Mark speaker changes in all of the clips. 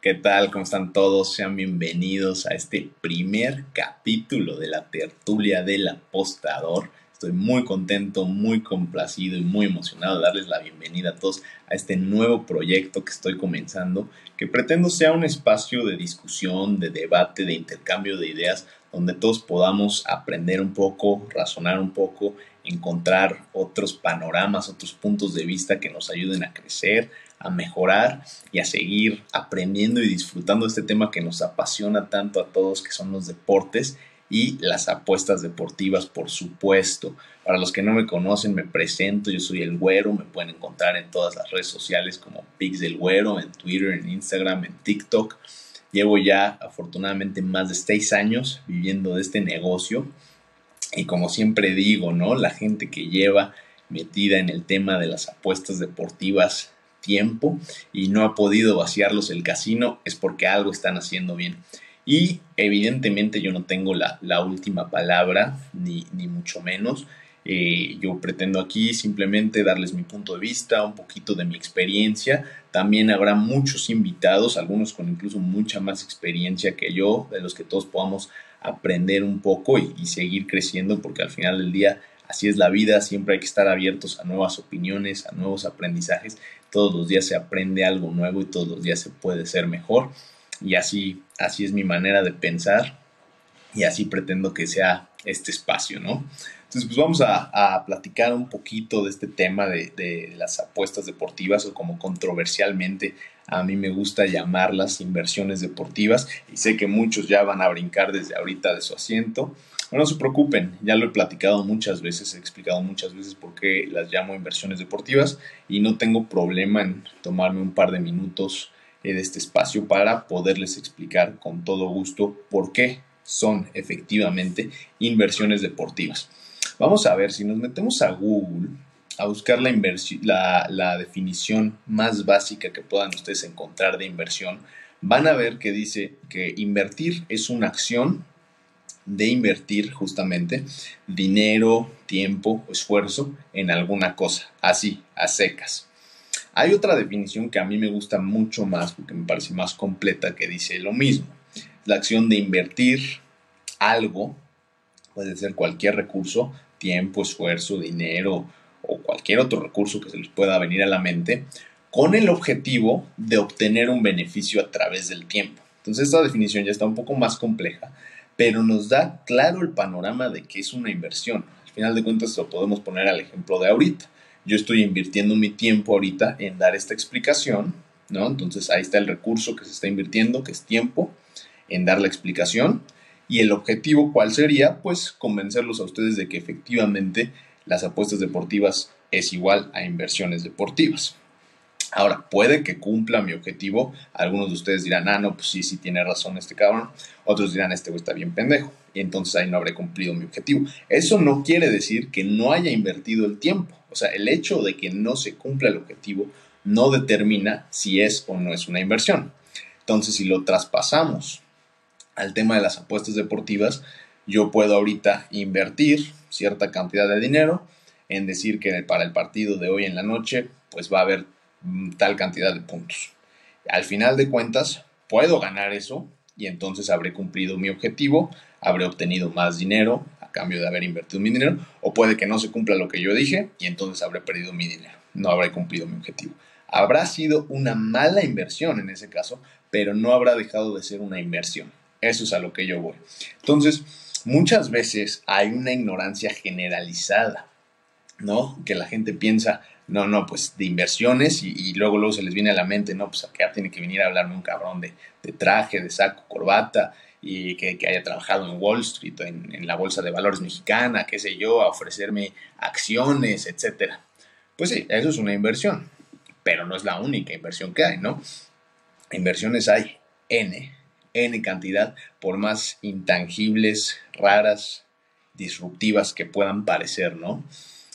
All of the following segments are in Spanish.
Speaker 1: ¿Qué tal? ¿Cómo están todos? Sean bienvenidos a este primer capítulo de la tertulia del apostador. Estoy muy contento, muy complacido y muy emocionado de darles la bienvenida a todos a este nuevo proyecto que estoy comenzando, que pretendo sea un espacio de discusión, de debate, de intercambio de ideas, donde todos podamos aprender un poco, razonar un poco, encontrar otros panoramas, otros puntos de vista que nos ayuden a crecer, a mejorar y a seguir aprendiendo y disfrutando de este tema que nos apasiona tanto a todos, que son los deportes y las apuestas deportivas, por supuesto. Para los que no me conocen, me presento, yo soy el Güero, me pueden encontrar en todas las redes sociales como Pix del Güero, en Twitter, en Instagram, en TikTok. Llevo ya afortunadamente más de 6 años viviendo de este negocio y como siempre digo, ¿no? La gente que lleva metida en el tema de las apuestas deportivas tiempo y no ha podido vaciarlos el casino es porque algo están haciendo bien. Y evidentemente yo no tengo la última palabra, ni mucho menos. Yo pretendo aquí simplemente darles mi punto de vista, un poquito de mi experiencia. También habrá muchos invitados, algunos con incluso mucha más experiencia que yo, de los que todos podamos aprender un poco y seguir creciendo, porque al final del día así es la vida, siempre hay que estar abiertos a nuevas opiniones, a nuevos aprendizajes. Todos los días se aprende algo nuevo y todos los días se puede ser mejor. Y así es mi manera de pensar y así pretendo que sea este espacio, ¿no? Entonces, pues vamos a platicar un poquito de este tema de las apuestas deportivas, o como controversialmente a mí me gusta llamarlas, inversiones deportivas, y sé que muchos ya van a brincar desde ahorita de su asiento. No se preocupen, ya lo he platicado muchas veces, he explicado muchas veces por qué las llamo inversiones deportivas y no tengo problema en tomarme un par de minutos de este espacio para poderles explicar con todo gusto por qué son efectivamente inversiones deportivas. Vamos a ver, si nos metemos a Google a buscar la definición más básica que puedan ustedes encontrar de inversión, van a ver que dice que invertir es una acción de invertir justamente dinero, tiempo, esfuerzo en alguna cosa, así, a secas. Hay otra definición que a mí me gusta mucho más porque me parece más completa, que dice lo mismo. La acción de invertir algo, puede ser cualquier recurso, tiempo, esfuerzo, dinero o cualquier otro recurso que se les pueda venir a la mente, con el objetivo de obtener un beneficio a través del tiempo. Entonces esta definición ya está un poco más compleja, pero nos da claro el panorama de qué es una inversión. Al final de cuentas lo podemos poner al ejemplo de ahorita. Yo estoy invirtiendo mi tiempo ahorita en dar esta explicación, ¿no? Entonces ahí está el recurso que se está invirtiendo, que es tiempo, en dar la explicación. Y el objetivo, ¿cuál sería? Pues convencerlos a ustedes de que efectivamente las apuestas deportivas es igual a inversiones deportivas. Ahora, puede que cumpla mi objetivo. Algunos de ustedes dirán, no, pues sí tiene razón este cabrón. Otros dirán, este güey está bien pendejo. Y entonces ahí no habré cumplido mi objetivo. Eso no quiere decir que no haya invertido el tiempo. O sea, el hecho de que no se cumpla el objetivo no determina si es o no es una inversión. Entonces, si lo traspasamos al tema de las apuestas deportivas, yo puedo ahorita invertir cierta cantidad de dinero en decir que para el partido de hoy en la noche, pues va a haber tal cantidad de puntos. Al final de cuentas, puedo ganar eso y entonces habré cumplido mi objetivo, habré obtenido más dinero a cambio de haber invertido mi dinero, o puede que no se cumpla lo que yo dije y entonces habré perdido mi dinero, no habré cumplido mi objetivo. Habrá sido una mala inversión en ese caso, pero no habrá dejado de ser una inversión. Eso es a lo que yo voy. Entonces, muchas veces hay una ignorancia generalizada, ¿no? Que la gente piensa, no, pues de inversiones y luego se les viene a la mente, no, pues acá tiene que venir a hablarme un cabrón de traje, de saco, corbata y que haya trabajado en Wall Street, en la Bolsa de Valores mexicana, qué sé yo, a ofrecerme acciones, etcétera. Pues sí, eso es una inversión, pero no es la única inversión que hay, ¿no? Inversiones hay N cantidad, por más intangibles, raras, disruptivas que puedan parecer, ¿no?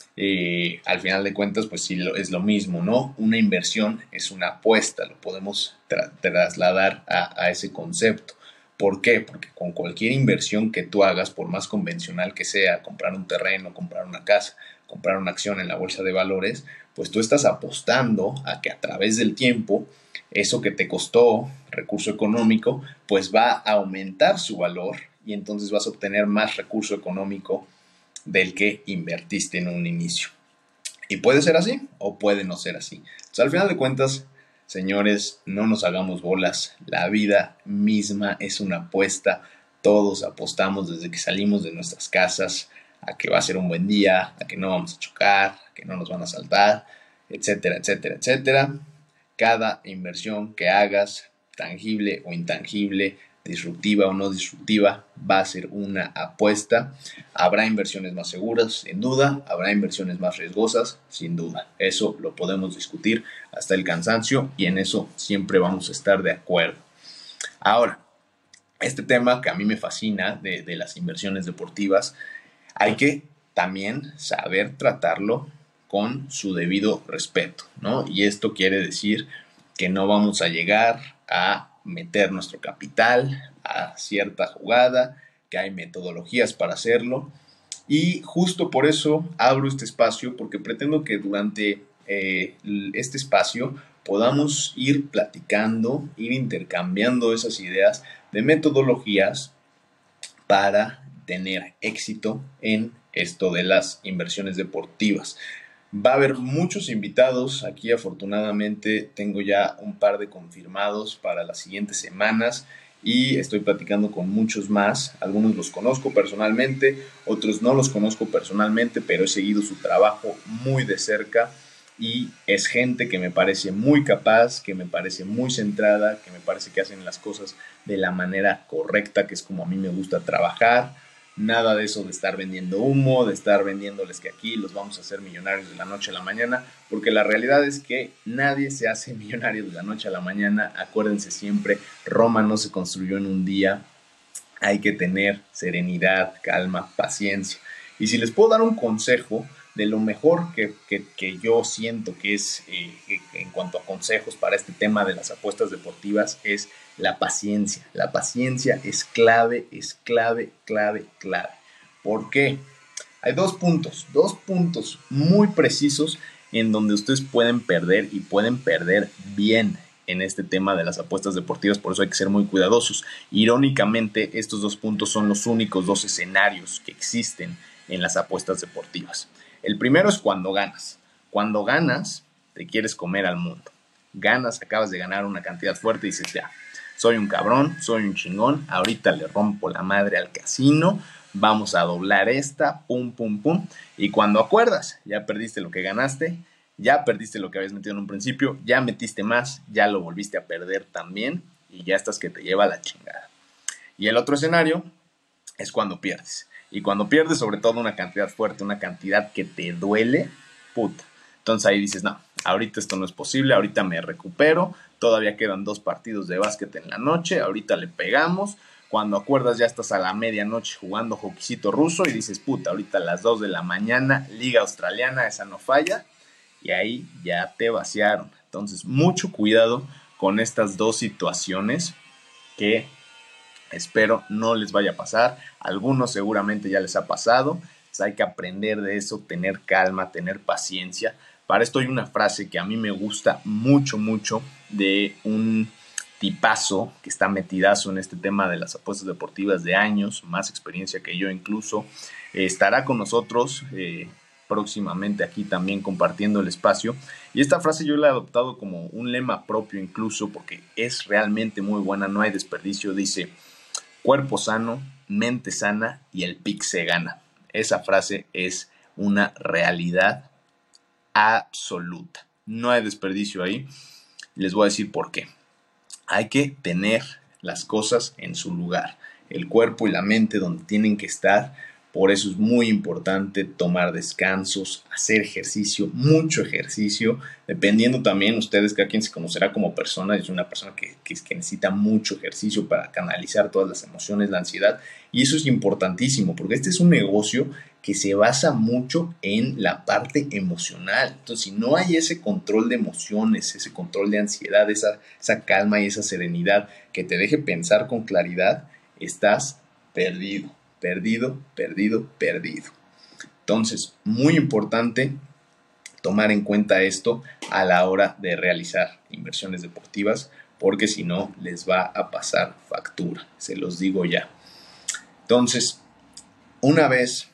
Speaker 1: Al final de cuentas, pues sí, es lo mismo, ¿no? Una inversión es una apuesta, lo podemos trasladar a ese concepto. ¿Por qué? Porque con cualquier inversión que tú hagas, por más convencional que sea, comprar un terreno, comprar una casa, comprar una acción en la bolsa de valores, pues tú estás apostando a que a través del tiempo, eso que te costó recurso económico, pues va a aumentar su valor y entonces vas a obtener más recurso económico del que invertiste en un inicio. Y puede ser así o puede no ser así. Entonces, al final de cuentas, señores, no nos hagamos bolas. La vida misma es una apuesta. Todos apostamos desde que salimos de nuestras casas a que va a ser un buen día, a que no vamos a chocar, a que no nos van a asaltar, etcétera, etcétera, etcétera. Cada inversión que hagas, tangible o intangible, disruptiva o no disruptiva, va a ser una apuesta. Habrá inversiones más seguras, sin duda, habrá inversiones más riesgosas, sin duda. Eso lo podemos discutir hasta el cansancio y en eso siempre vamos a estar de acuerdo. Ahora, este tema que a mí me fascina de las inversiones deportivas, hay que también saber tratarlo con su debido respeto, ¿no? Y esto quiere decir que no vamos a llegar a meter nuestro capital a cierta jugada, que hay metodologías para hacerlo. Y justo por eso abro este espacio, porque pretendo que durante este espacio podamos ir platicando, ir intercambiando esas ideas de metodologías para tener éxito en esto de las inversiones deportivas. Va a haber muchos invitados. Aquí afortunadamente tengo ya un par de confirmados para las siguientes semanas y estoy platicando con muchos más. Algunos los conozco personalmente, otros no los conozco personalmente, pero he seguido su trabajo muy de cerca y es gente que me parece muy capaz, que me parece muy centrada, que me parece que hacen las cosas de la manera correcta, que es como a mí me gusta trabajar. Nada de eso de estar vendiendo humo, de estar vendiéndoles que aquí los vamos a hacer millonarios de la noche a la mañana, porque la realidad es que nadie se hace millonario de la noche a la mañana. Acuérdense siempre, Roma no se construyó en un día. Hay que tener serenidad, calma, paciencia. Y si les puedo dar un consejo de lo mejor que yo siento que es en cuanto a consejos para este tema de las apuestas deportivas, es la paciencia. La paciencia es clave, clave. ¿Por qué? Hay dos puntos muy precisos en donde ustedes pueden perder y pueden perder bien en este tema de las apuestas deportivas, por eso hay que ser muy cuidadosos. Irónicamente, estos dos puntos son los únicos dos escenarios que existen en las apuestas deportivas. El primero es cuando ganas. Cuando ganas, te quieres comer al mundo. Ganas, acabas de ganar una cantidad fuerte y dices, ya, soy un cabrón, soy un chingón, ahorita le rompo la madre al casino, vamos a doblar esta, pum, pum, pum. Y cuando acuerdas, ya perdiste lo que ganaste, ya perdiste lo que habías metido en un principio, ya metiste más, ya lo volviste a perder también y ya estás que te lleva la chingada. Y el otro escenario es cuando pierdes. Y cuando pierdes sobre todo una cantidad fuerte, una cantidad que te duele, puta. Entonces ahí dices, no, ahorita esto no es posible, ahorita me recupero, todavía quedan 2 partidos de básquet en la noche, ahorita le pegamos. Cuando acuerdas ya estás a la medianoche jugando hockeycito ruso y dices, puta, ahorita a las 2 de la mañana, liga australiana, esa no falla. Y ahí ya te vaciaron. Entonces, mucho cuidado con estas dos situaciones que espero no les vaya a pasar. A algunos seguramente ya les ha pasado. Entonces hay que aprender de eso, tener calma, tener paciencia. Para esto hay una frase que a mí me gusta mucho, mucho de un tipazo que está metidazo en este tema de las apuestas deportivas de años, más experiencia que yo incluso. Estará con nosotros próximamente aquí también compartiendo el espacio. Y esta frase yo la he adoptado como un lema propio incluso porque es realmente muy buena, no hay desperdicio. Dice, cuerpo sano, mente sana y el pick se gana. Esa frase es una realidad absoluta. No hay desperdicio ahí. Les voy a decir por qué. Hay que tener las cosas en su lugar. El cuerpo y la mente donde tienen que estar. Por eso es muy importante tomar descansos, hacer ejercicio, mucho ejercicio, dependiendo también ustedes, cada quien se conocerá como persona. Yo soy una persona que necesita mucho ejercicio para canalizar todas las emociones, la ansiedad, y eso es importantísimo, porque este es un negocio que se basa mucho en la parte emocional. Entonces, si no hay ese control de emociones, ese control de ansiedad, esa calma y esa serenidad que te deje pensar con claridad, estás perdido. Perdido. Entonces, muy importante tomar en cuenta esto a la hora de realizar inversiones deportivas, porque si no les va a pasar factura, se los digo ya. Entonces, una vez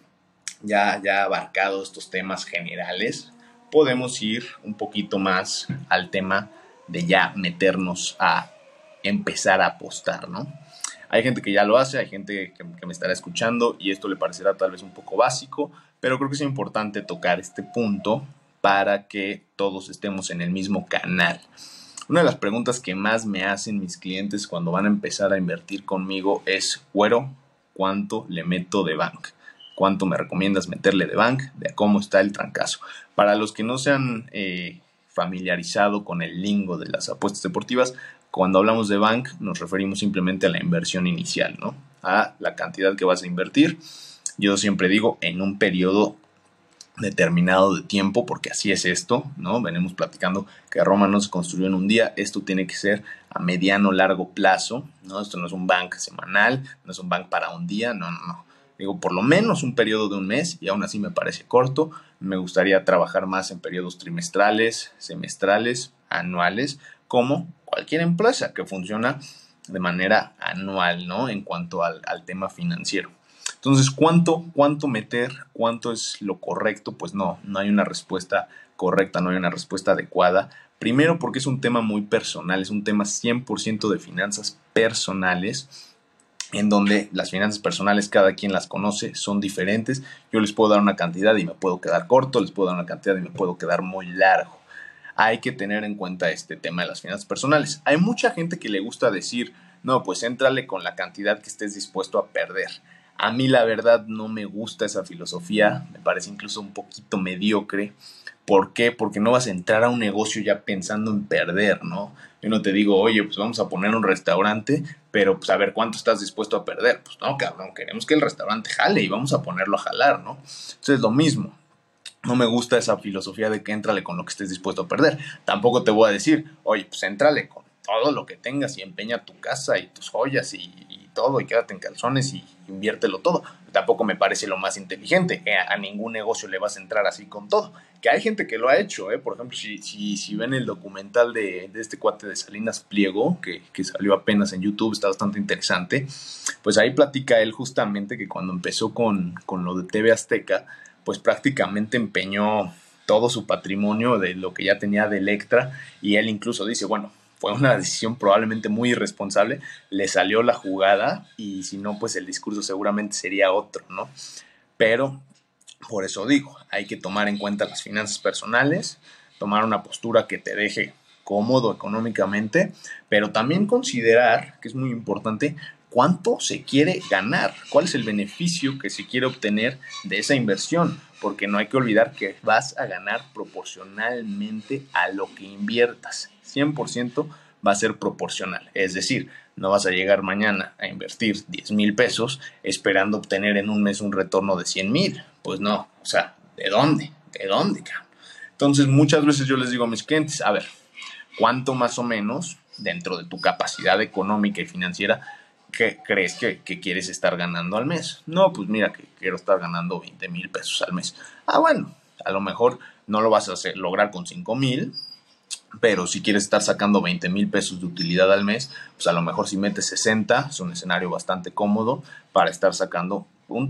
Speaker 1: ya abarcado estos temas generales, podemos ir un poquito más al tema de ya meternos a empezar a apostar, ¿no? Hay gente que ya lo hace, hay gente que me estará escuchando y esto le parecerá tal vez un poco básico, pero creo que es importante tocar este punto para que todos estemos en el mismo canal. Una de las preguntas que más me hacen mis clientes cuando van a empezar a invertir conmigo es: güero, ¿cuánto le meto de bank? ¿Cuánto me recomiendas meterle de bank? ¿De cómo está el trancazo? Para los que no se han familiarizado con el lingo de las apuestas deportivas, cuando hablamos de bank nos referimos simplemente a la inversión inicial, ¿no? A la cantidad que vas a invertir. Yo siempre digo en un periodo determinado de tiempo, porque así es esto, ¿no? Venimos platicando que Roma no se construyó en un día, esto tiene que ser a mediano largo plazo, ¿no? Esto no es un bank semanal, no es un bank para un día, no. Digo, por lo menos un periodo de un mes, y aún así me parece corto. Me gustaría trabajar más en periodos trimestrales, semestrales, anuales, como cualquier empresa que funciona de manera anual, ¿no? En cuanto al tema financiero. Entonces, ¿cuánto meter? ¿Cuánto es lo correcto? Pues no hay una respuesta correcta, no hay una respuesta adecuada. Primero porque es un tema muy personal, es un tema 100% de finanzas personales, en donde las finanzas personales cada quien las conoce, son diferentes. Yo les puedo dar una cantidad y me puedo quedar corto, les puedo dar una cantidad y me puedo quedar muy largo. Hay que tener en cuenta este tema de las finanzas personales. Hay mucha gente que le gusta decir: no, pues éntrale con la cantidad que estés dispuesto a perder. A mí la verdad no me gusta esa filosofía, me parece incluso un poquito mediocre. ¿Por qué? Porque no vas a entrar a un negocio ya pensando en perder, ¿no? Yo no te digo: oye, pues vamos a poner un restaurante, pero pues a ver cuánto estás dispuesto a perder. Pues no, cabrón, queremos que el restaurante jale y vamos a ponerlo a jalar, ¿no? Entonces lo mismo. No me gusta esa filosofía de que éntrale con lo que estés dispuesto a perder. Tampoco te voy a decir: oye, pues éntrale con todo lo que tengas y empeña tu casa y tus joyas y todo y quédate en calzones y inviértelo todo. Tampoco me parece lo más inteligente. A ningún negocio le vas a entrar así con todo. Que hay gente que lo ha hecho, ¿eh? Por ejemplo, si ven el documental de este cuate de Salinas Pliego, que salió apenas en YouTube, está bastante interesante, pues ahí platica él justamente que cuando empezó con lo de TV Azteca, pues prácticamente empeñó todo su patrimonio de lo que ya tenía de Electra, y él incluso dice: bueno, fue una decisión probablemente muy irresponsable, le salió la jugada y si no, pues el discurso seguramente sería otro, ¿no? Pero por eso digo, hay que tomar en cuenta las finanzas personales, tomar una postura que te deje cómodo económicamente, pero también considerar, que es muy importante, cuánto se quiere ganar, cuál es el beneficio que se quiere obtener de esa inversión, porque no hay que olvidar que vas a ganar proporcionalmente a lo que inviertas. 100% va a ser proporcional, es decir, no vas a llegar mañana a invertir 10,000 pesos esperando obtener en un mes un retorno de 100,000. Pues no, o sea, ¿de dónde? ¿De dónde, cabrón? Entonces, muchas veces yo les digo a mis clientes: a ver, ¿cuánto más o menos dentro de tu capacidad económica y financiera que crees que quieres estar ganando al mes? No, pues mira, que quiero estar ganando 20,000 pesos al mes. Ah, bueno, a lo mejor no lo vas a lograr con 5,000, pero si quieres estar sacando 20,000 pesos de utilidad al mes, pues a lo mejor si metes 60, es un escenario bastante cómodo para estar sacando un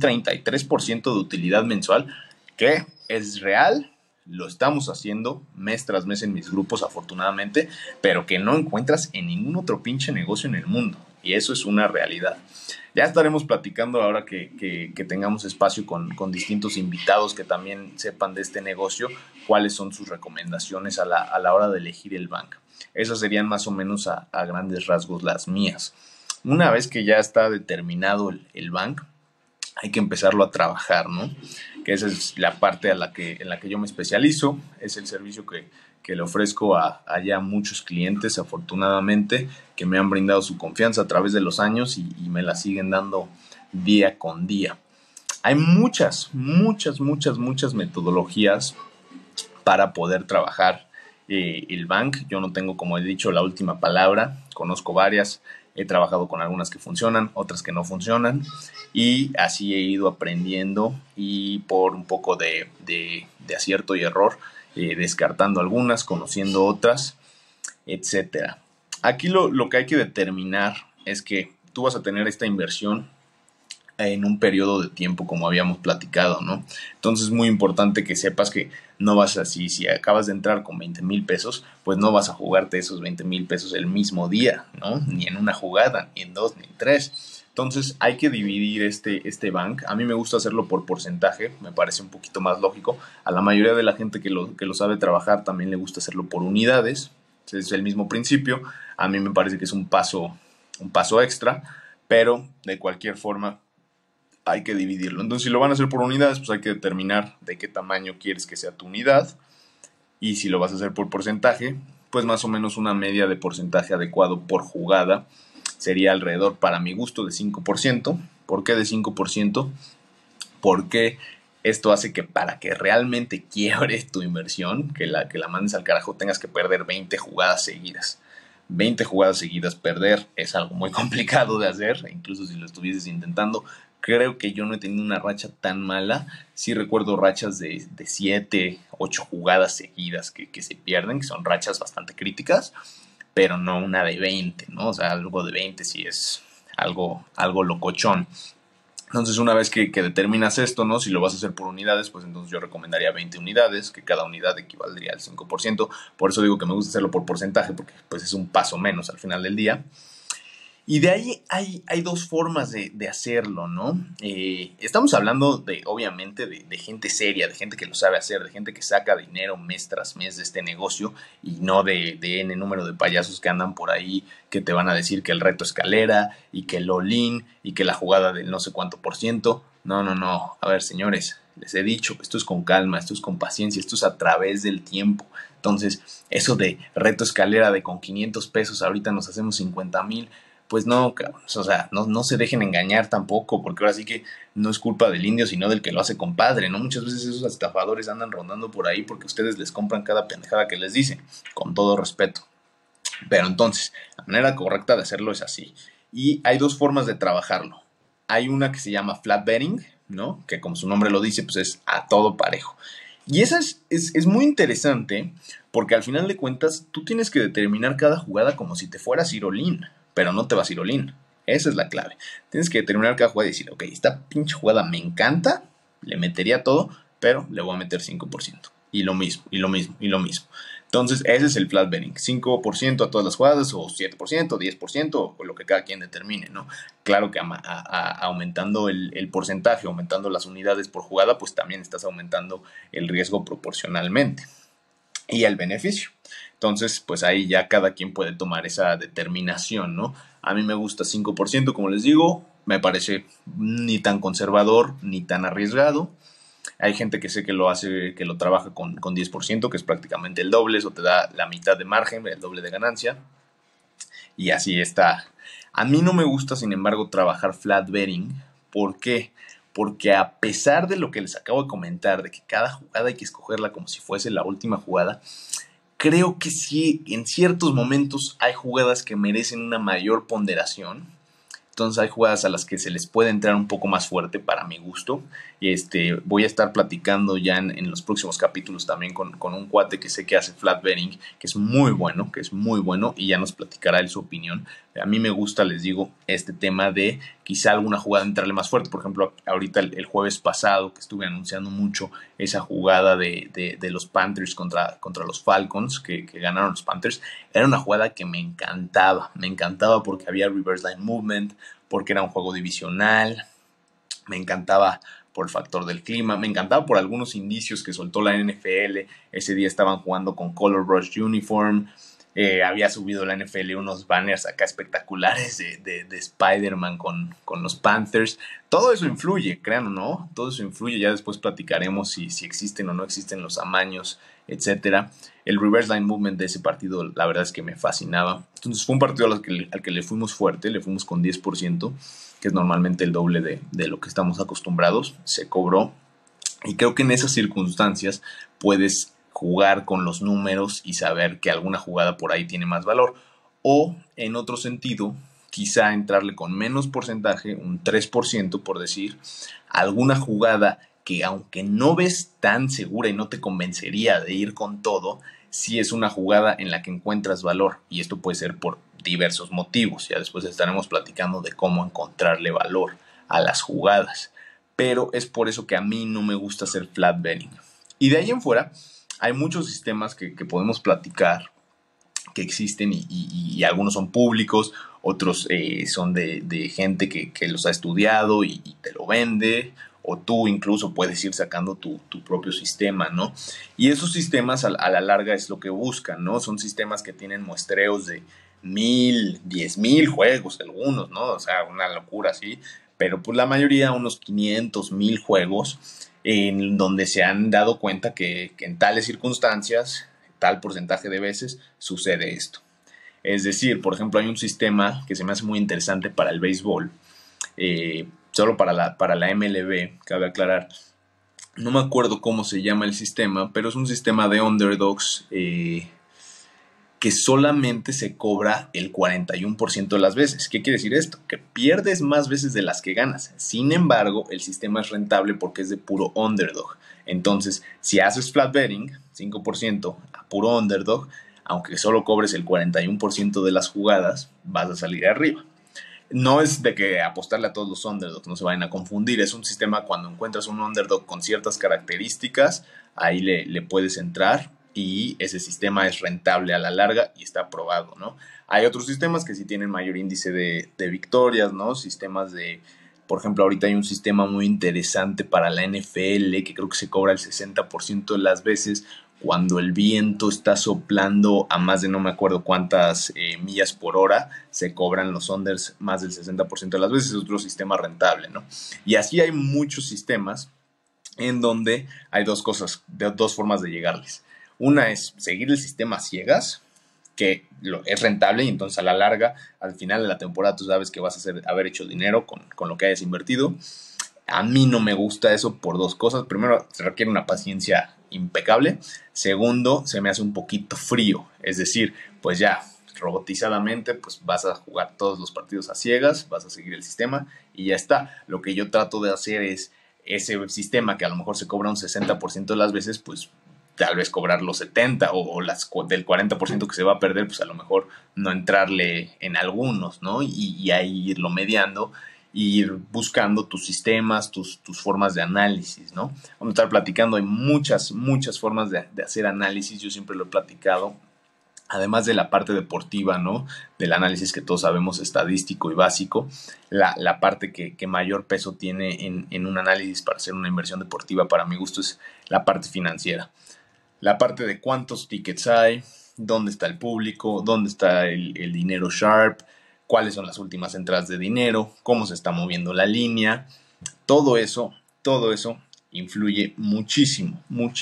Speaker 1: 33% de utilidad mensual, que es real. Lo estamos haciendo mes tras mes en mis grupos, afortunadamente, pero que no encuentras en ningún otro pinche negocio en el mundo. Y eso es una realidad. Ya estaremos platicando ahora que tengamos espacio con distintos invitados que también sepan de este negocio, cuáles son sus recomendaciones a la hora de elegir el bank. Esas serían más o menos a grandes rasgos las mías. Una vez que ya está determinado el bank, hay que empezarlo a trabajar, ¿no? Que esa es la parte en la que yo me especializo, es el servicio que le ofrezco a ya muchos clientes, afortunadamente, que me han brindado su confianza a través de los años y me la siguen dando día con día. Hay muchas metodologías para poder trabajar el bank. Yo no tengo, como he dicho, la última palabra. Conozco varias, he trabajado con algunas que funcionan, otras que no funcionan, y así he ido aprendiendo, y por un poco de acierto y error descartando algunas, conociendo otras, etcétera. Aquí lo que hay que determinar es que tú vas a tener esta inversión en un periodo de tiempo como habíamos platicado, ¿no? Entonces es muy importante que sepas que no vas así, si acabas de entrar con 20,000 pesos, pues no vas a jugarte esos 20,000 pesos el mismo día, ¿no? Ni en una jugada, ni en dos, ni en tres. Entonces hay que dividir este bank. A mí me gusta hacerlo por porcentaje, me parece un poquito más lógico. A la mayoría de la gente que lo sabe trabajar también le gusta hacerlo por unidades. Es el mismo principio. A mí me parece que es un paso extra, pero de cualquier forma hay que dividirlo. Entonces, si lo van a hacer por unidades, pues hay que determinar de qué tamaño quieres que sea tu unidad. Y si lo vas a hacer por porcentaje, pues más o menos una media de porcentaje adecuado por jugada sería alrededor, para mi gusto, de 5%. ¿Por qué de 5%? Porque esto hace que para que realmente quiebres tu inversión, que la mandes al carajo, tengas que perder 20 jugadas seguidas. 20 jugadas seguidas perder es algo muy complicado de hacer, incluso si lo estuvieses intentando. Creo que yo no he tenido una racha tan mala. Sí recuerdo rachas de 7, 8 jugadas seguidas que se pierden, que son rachas bastante críticas, pero no una de 20, ¿no? O sea, algo de 20 sí es algo locochón. Entonces, una vez que determinas esto, ¿no? Si lo vas a hacer por unidades, pues entonces yo recomendaría 20 unidades, que cada unidad equivaldría al 5%. Por eso digo que me gusta hacerlo por porcentaje, porque pues es un paso menos al final del día. Y de ahí hay dos formas de hacerlo, ¿no? Estamos hablando obviamente, de gente seria, de gente que lo sabe hacer, de gente que saca dinero mes tras mes de este negocio y no de N número de payasos que andan por ahí que te van a decir que el reto escalera y que el all-in y que la jugada del no sé cuánto por ciento. No, no, no. A ver, señores, les he dicho, esto es con calma, esto es con paciencia, esto es a través del tiempo. Entonces, eso de reto escalera de con 500 pesos ahorita nos hacemos 50,000, pues no, o sea, no se dejen engañar tampoco, porque ahora sí que no es culpa del indio, sino del que lo hace compadre, ¿no? Muchas veces esos estafadores andan rondando por ahí porque ustedes les compran cada pendejada que les dicen, con todo respeto. Pero entonces, la manera correcta de hacerlo es así. Y hay dos formas de trabajarlo. Hay una que se llama flat betting, ¿no? Que como su nombre lo dice, pues es a todo parejo. Y esa es muy interesante porque al final de cuentas tú tienes que determinar cada jugada como si te fueras a ir all-in, pero no te vas a ir all-in. Esa es la clave. Tienes que determinar cada jugada y decir, ok, esta pinche jugada me encanta, le metería todo, pero le voy a meter 5%. Y lo mismo, y lo mismo, y lo mismo. Entonces, ese es el flat betting. 5% a todas las jugadas, o 7%, 10%, o lo que cada quien determine, ¿no? Claro que aumentando el porcentaje, aumentando las unidades por jugada, pues también estás aumentando el riesgo proporcionalmente y el beneficio. Entonces, pues ahí ya cada quien puede tomar esa determinación, ¿no? A mí me gusta 5%, como les digo, me parece ni tan conservador ni tan arriesgado. Hay gente que sé que lo hace, que lo trabaja con 10%, que es prácticamente el doble, eso te da la mitad de margen, el doble de ganancia. Y así está. A mí no me gusta, sin embargo, trabajar flat betting. ¿Por qué? Porque a pesar de lo que les acabo de comentar, de que cada jugada hay que escogerla como si fuese la última jugada, creo que sí, en ciertos momentos hay jugadas que merecen una mayor ponderación. Entonces hay jugadas a las que se les puede entrar un poco más fuerte para mi gusto. Y voy a estar platicando ya en los próximos capítulos también con un cuate que sé que hace flat betting, que es muy bueno, y ya nos platicará él su opinión. A mí me gusta, les digo, este tema de quizá alguna jugada entrarle más fuerte. Por ejemplo, ahorita el jueves pasado que estuve anunciando mucho esa jugada de los Panthers contra los Falcons, que ganaron los Panthers, era una jugada que me encantaba porque había reverse line movement, porque era un juego divisional, me encantaba por el factor del clima, me encantaba por algunos indicios que soltó la NFL. Ese día estaban jugando con Color Rush Uniform, había subido la NFL unos banners acá espectaculares de Spider-Man con los Panthers. Todo eso influye, crean o no, todo eso influye. Ya después platicaremos si existen o no existen los amaños, etcétera. El reverse line movement de ese partido, la verdad es que me fascinaba. Entonces fue un partido al que le fuimos fuerte, le fuimos con 10%, que es normalmente el doble de lo que estamos acostumbrados. Se cobró. Y creo que en esas circunstancias puedes jugar con los números y saber que alguna jugada por ahí tiene más valor. O, en otro sentido, quizá entrarle con menos porcentaje, un 3% por decir, alguna jugada que aunque no ves tan segura y no te convencería de ir con todo, sí es una jugada en la que encuentras valor, y esto puede ser por diversos motivos. Ya después estaremos platicando de cómo encontrarle valor a las jugadas, pero es por eso que a mí no me gusta hacer flat betting. Y de ahí en fuera hay muchos sistemas que podemos platicar que existen, y algunos son públicos, otros son de gente que los ha estudiado y te lo vende, o tú incluso puedes ir sacando tu propio sistema, ¿no? Y esos sistemas a la larga es lo que buscan, ¿no? Son sistemas que tienen muestreos de 1000, 10,000 juegos, algunos, ¿no? O sea, una locura así, pero pues la mayoría, unos 500, 1000 juegos, en donde se han dado cuenta que en tales circunstancias, tal porcentaje de veces, sucede esto. Es decir, por ejemplo, hay un sistema que se me hace muy interesante para el béisbol, solo para la MLB, cabe aclarar. No me acuerdo cómo se llama el sistema, pero es un sistema de underdogs que solamente se cobra el 41% de las veces. ¿Qué quiere decir esto? Que pierdes más veces de las que ganas. Sin embargo, el sistema es rentable porque es de puro underdog. Entonces, si haces flat betting, 5% a puro underdog, aunque solo cobres el 41% de las jugadas, vas a salir arriba. No es de que apostarle a todos los underdogs, no se vayan a confundir. Es un sistema cuando encuentras un underdog con ciertas características, ahí le puedes entrar, y ese sistema es rentable a la larga y está probado, ¿no? Hay otros sistemas que sí tienen mayor índice de victorias, ¿no? Sistemas por ejemplo, ahorita hay un sistema muy interesante para la NFL que creo que se cobra el 60% de las veces cuando el viento está soplando a más de no me acuerdo cuántas millas por hora, se cobran los unders más del 60% de las veces. Es otro sistema rentable, ¿no? Y así hay muchos sistemas en donde hay dos formas de llegarles. Una es seguir el sistema a ciegas, que es rentable, y entonces a la larga, al final de la temporada, tú sabes que vas a haber hecho dinero con lo que hayas invertido. A mí no me gusta eso por dos cosas. Primero, se requiere una paciencia impecable. Segundo, se me hace un poquito frío. Es decir, pues ya robotizadamente, pues vas a jugar todos los partidos a ciegas, vas a seguir el sistema y ya está. Lo que yo trato de hacer es ese sistema que a lo mejor se cobra un 60% de las veces, pues tal vez cobrar los 70 o del 40% que se va a perder, pues a lo mejor no entrarle en algunos, ¿no? Y ahí irlo mediando, ir buscando tus sistemas, tus formas de análisis, ¿no? Vamos a estar platicando, hay muchas formas de hacer análisis. Yo siempre lo he platicado, además de la parte deportiva, ¿no? Del análisis que todos sabemos, estadístico y básico, la parte que mayor peso tiene en un análisis para hacer una inversión deportiva, para mi gusto, es la parte financiera. La parte de cuántos tickets hay, dónde está el público, dónde está el dinero sharp, cuáles son las últimas entradas de dinero, cómo se está moviendo la línea. Todo eso influye muchísimo,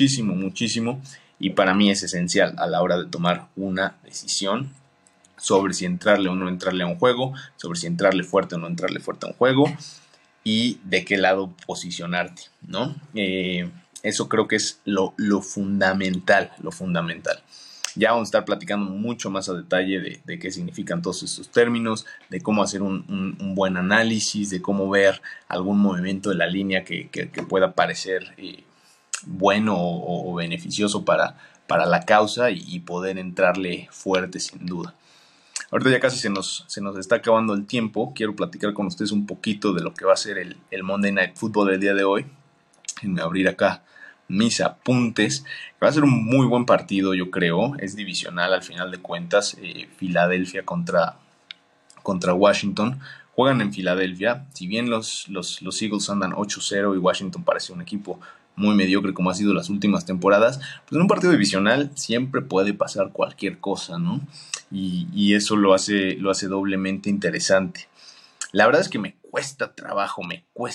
Speaker 1: y para mí es esencial a la hora de tomar una decisión sobre si entrarle o no entrarle a un juego, sobre si entrarle fuerte o no entrarle fuerte a un juego, y de qué lado posicionarte, ¿no? Eso creo que es lo fundamental. Ya vamos a estar platicando mucho más a detalle de qué significan todos estos términos, de cómo hacer un buen análisis, de cómo ver algún movimiento de la línea que pueda parecer bueno o beneficioso para la causa, y poder entrarle fuerte sin duda. Ahorita ya casi se nos está acabando el tiempo. Quiero platicar con ustedes un poquito de lo que va a ser el Monday Night Football del día de hoy. Déjenme abrir acá mis apuntes. Va a ser un muy buen partido, yo creo. Es divisional al final de cuentas. Filadelfia contra Washington. Juegan en Filadelfia. Si bien los Eagles andan 8-0 y Washington parece un equipo muy mediocre como ha sido las últimas temporadas, pues en un partido divisional siempre puede pasar cualquier cosa, ¿no? Y eso lo hace doblemente interesante. La verdad es que me cuesta trabajo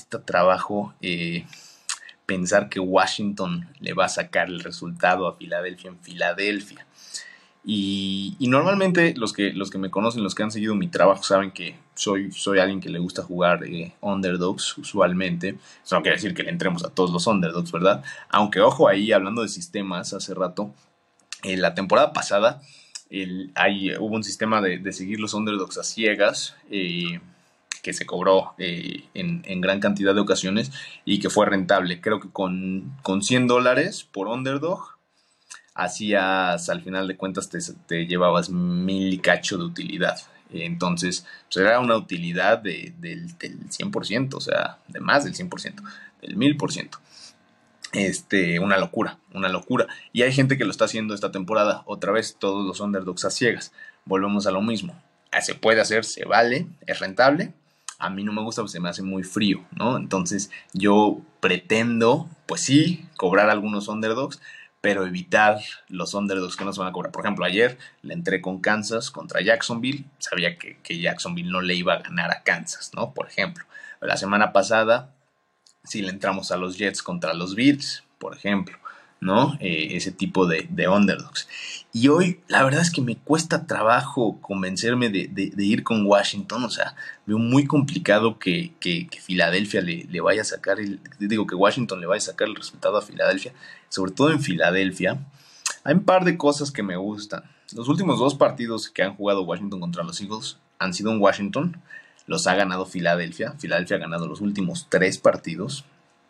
Speaker 1: pensar que Washington le va a sacar el resultado a Filadelfia en Filadelfia. Y normalmente los que me conocen, los que han seguido mi trabajo, saben que soy alguien que le gusta jugar underdogs usualmente. Eso no quiere decir que le entremos a todos los underdogs, ¿verdad? Aunque, ojo, ahí hablando de sistemas, hace rato, la temporada pasada, hubo un sistema de seguir los underdogs a ciegas, que que se cobró en gran cantidad de ocasiones y que fue rentable. Creo que con $100 por underdog hacías, al final de cuentas, te llevabas 1,000 y cacho de utilidad. Entonces, pues era una utilidad del 100%, o sea, de más del 100%, del 1,000%. Una locura, una locura. Y hay gente que lo está haciendo esta temporada. Otra vez, todos los underdogs a ciegas. Volvemos a lo mismo. Se puede hacer, se vale, es rentable. A mí no me gusta, pues se me hace muy frío, ¿no? Entonces yo pretendo, pues sí, cobrar algunos underdogs, pero evitar los underdogs que no se van a cobrar. Por ejemplo, ayer le entré con Kansas contra Jacksonville. Sabía que Jacksonville no le iba a ganar a Kansas, ¿no? Por ejemplo. La semana pasada si le entramos a los Jets contra los Bills, por ejemplo, ¿no? Ese tipo de underdogs. Y hoy, la verdad es que me cuesta trabajo convencerme de ir con Washington, o sea, veo muy complicado que Filadelfia le vaya a sacar, que Washington le vaya a sacar el resultado a Filadelfia, sobre todo en Filadelfia. Hay un par de cosas que me gustan. Los últimos 2 partidos que han jugado Washington contra los Eagles han sido en Washington. Los ha ganado Filadelfia. Filadelfia ha ganado los últimos 3 partidos.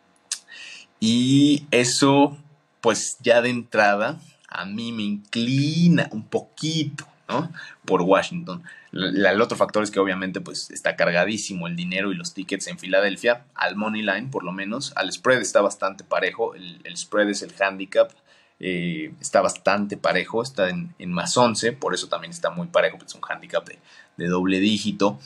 Speaker 1: Y eso, pues ya de entrada, a mí me inclina un poquito, ¿no? Por Washington. El otro factor es que obviamente pues está cargadísimo el dinero y los tickets en Filadelfia. Al money line, por lo menos. Al spread está bastante parejo. El spread es el handicap. Está bastante parejo. Está en más 11. Por eso también está muy parejo. Pues es un handicap de doble dígito.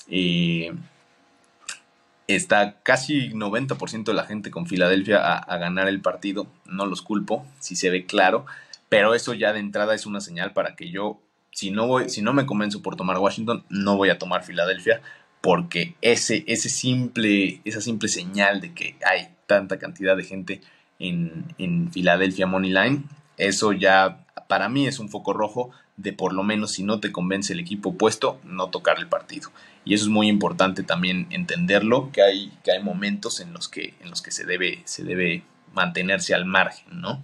Speaker 1: Está casi 90% de la gente con Filadelfia a ganar el partido. No los culpo, si se ve claro. Pero eso ya de entrada es una señal para que yo, si no me convenzo por tomar Washington, no voy a tomar Filadelfia. Porque esa simple señal de que hay tanta cantidad de gente en Filadelfia Moneyline, eso ya para mí es un foco rojo de por lo menos si no te convence el equipo opuesto, no tocar el partido. Y eso es muy importante también entenderlo, que hay momentos en los que se debe mantenerse al margen, ¿no?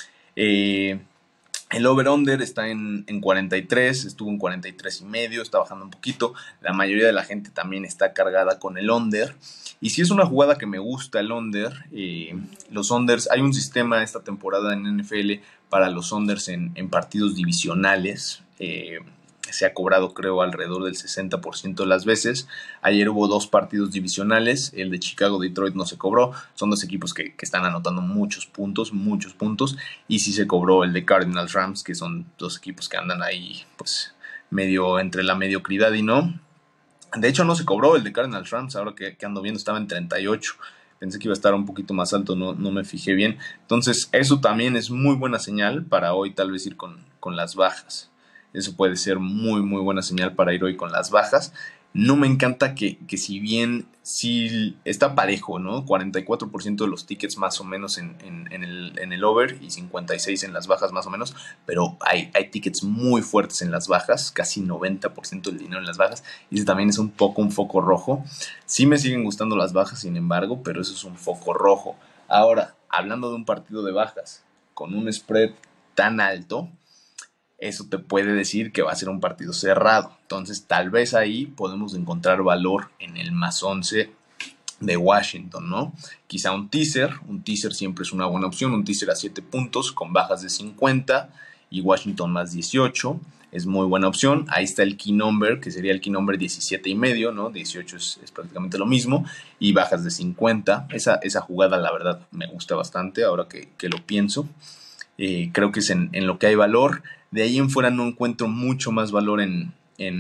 Speaker 1: El over-under está en 43, estuvo en 43.5, está bajando un poquito. La mayoría de la gente también está cargada con el under. Y si es una jugada que me gusta el under, los unders, hay un sistema esta temporada en NFL para los unders en partidos divisionales. Se ha cobrado creo alrededor del 60% de las veces. Ayer hubo 2 partidos divisionales, el de Chicago-Detroit no se cobró, son 2 equipos que están anotando muchos puntos, y sí se cobró el de Cardinals-Rams, que son 2 equipos que andan ahí pues medio entre la mediocridad y no. De hecho no se cobró el de Cardinals-Rams, ahora que ando viendo estaba en 38. Pensé que iba a estar un poquito más alto, no me fijé bien. Entonces eso también es muy buena señal para hoy tal vez ir con las bajas. Eso puede ser muy buena señal para ir hoy con las bajas. No me encanta que si bien sí está parejo, ¿no? 44% de los tickets más o menos en el over y 56% en las bajas más o menos, pero hay tickets muy fuertes en las bajas, casi 90% del dinero en las bajas, y ese también es un foco rojo. Sí me siguen gustando las bajas, sin embargo, pero eso es un foco rojo. Ahora, hablando de un partido de bajas con un spread tan alto, eso te puede decir que va a ser un partido cerrado. Entonces, tal vez ahí podemos encontrar valor en el más 11 de Washington, ¿no? Quizá un teaser siempre es una buena opción, un teaser a 7 puntos con bajas de 50 y Washington más 18, es muy buena opción. Ahí está el key number, que sería el key number 17.5, ¿no? 18 es prácticamente lo mismo, y bajas de 50. Esa jugada, la verdad, me gusta bastante ahora que lo pienso. Creo que es en lo que hay valor. De ahí en fuera no encuentro mucho más valor en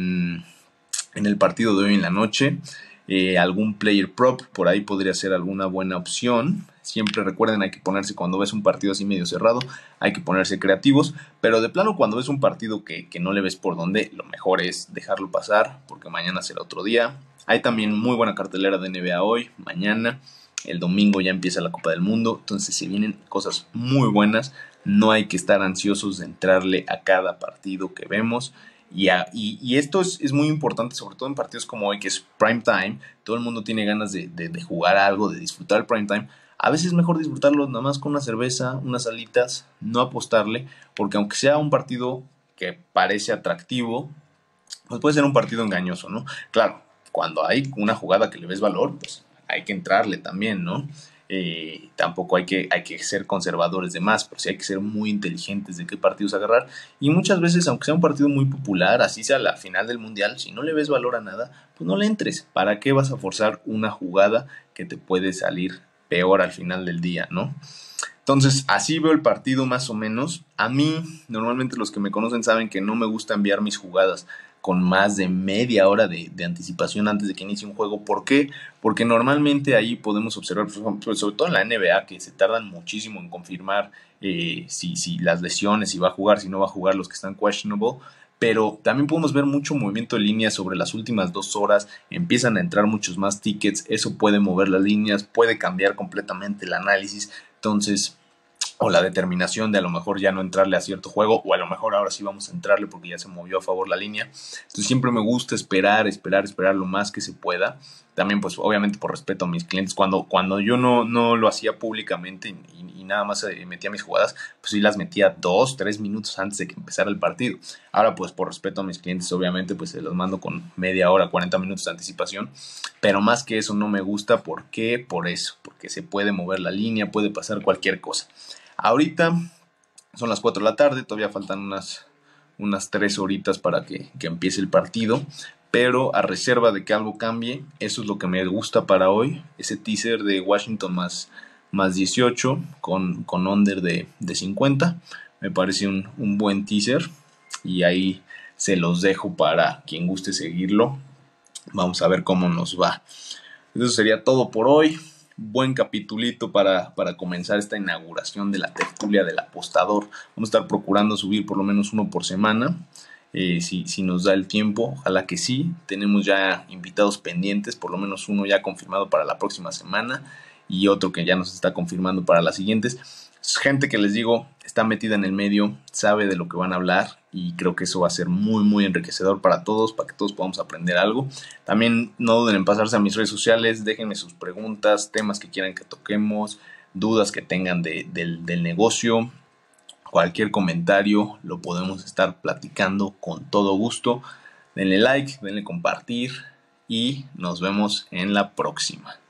Speaker 1: el partido de hoy en la noche. Algún player prop por ahí podría ser alguna buena opción. Siempre recuerden, hay que ponerse, cuando ves un partido así medio cerrado, hay que ponerse creativos, pero de plano cuando ves un partido que no le ves por dónde, lo mejor es dejarlo pasar, porque mañana será otro día. Hay también muy buena cartelera de NBA hoy, mañana. El domingo ya empieza la Copa del Mundo, entonces se vienen cosas muy buenas. No hay que estar ansiosos de entrarle a cada partido que vemos. Y esto es muy importante, sobre todo en partidos como hoy, que es prime time. Todo el mundo tiene ganas de jugar algo, de disfrutar el prime time. A veces es mejor disfrutarlo nada más con una cerveza, unas alitas, no apostarle, porque aunque sea un partido que parece atractivo, pues puede ser un partido engañoso, ¿no? Claro, cuando hay una jugada que le ves valor, pues hay que entrarle también, ¿no? Tampoco hay que ser conservadores de más, pero sí hay que ser muy inteligentes de qué partidos agarrar. Y muchas veces, aunque sea un partido muy popular, así sea la final del mundial, si no le ves valor a nada, pues no le entres. ¿Para qué vas a forzar una jugada que te puede salir peor al final del día, ¿no? Entonces, así veo el partido más o menos. A mí, normalmente los que me conocen saben que no me gusta enviar mis jugadas con más de media hora de anticipación antes de que inicie un juego. ¿Por qué? Porque normalmente ahí podemos observar, pues, sobre todo en la NBA, que se tardan muchísimo en confirmar si las lesiones, si va a jugar, si no va a jugar, los que están questionable. Pero también podemos ver mucho movimiento de líneas sobre las últimas 2 horas, empiezan a entrar muchos más tickets, eso puede mover las líneas, puede cambiar completamente el análisis. Entonces, o la determinación de a lo mejor ya no entrarle a cierto juego, o a lo mejor ahora sí vamos a entrarle porque ya se movió a favor la línea. Entonces siempre me gusta esperar lo más que se pueda. También pues obviamente por respeto a mis clientes, cuando yo no lo hacía públicamente y nada más metía mis jugadas, pues sí las metía 2-3 minutos antes de que empezara el partido. Ahora pues por respeto a mis clientes obviamente pues se los mando con media hora, 40 minutos de anticipación, pero más que eso no me gusta. ¿Por qué? Por eso, porque se puede mover la línea, puede pasar cualquier cosa. Ahorita son las 4 de la tarde, todavía faltan unas 3 horitas para que empiece el partido, pero a reserva de que algo cambie, eso es lo que me gusta para hoy, ese teaser de Washington más 18 con under de 50, me parece un buen teaser y ahí se los dejo para quien guste seguirlo. Vamos a ver cómo nos va. Eso sería todo por hoy. Buen capitulito para comenzar esta inauguración de la tertulia del apostador. Vamos a estar procurando subir por lo menos uno por semana. Si nos da el tiempo, ojalá que sí. Tenemos ya invitados pendientes, por lo menos uno ya confirmado para la próxima semana y otro que ya nos está confirmando para las siguientes. Es gente que les digo está metida en el medio, sabe de lo que van a hablar y creo que eso va a ser muy muy enriquecedor para todos, para que todos podamos aprender algo. También no duden en pasarse a mis redes sociales, déjenme sus preguntas, temas que quieran que toquemos, dudas que tengan del negocio, cualquier comentario lo podemos estar platicando con todo gusto. Denle like, denle compartir y nos vemos en la próxima.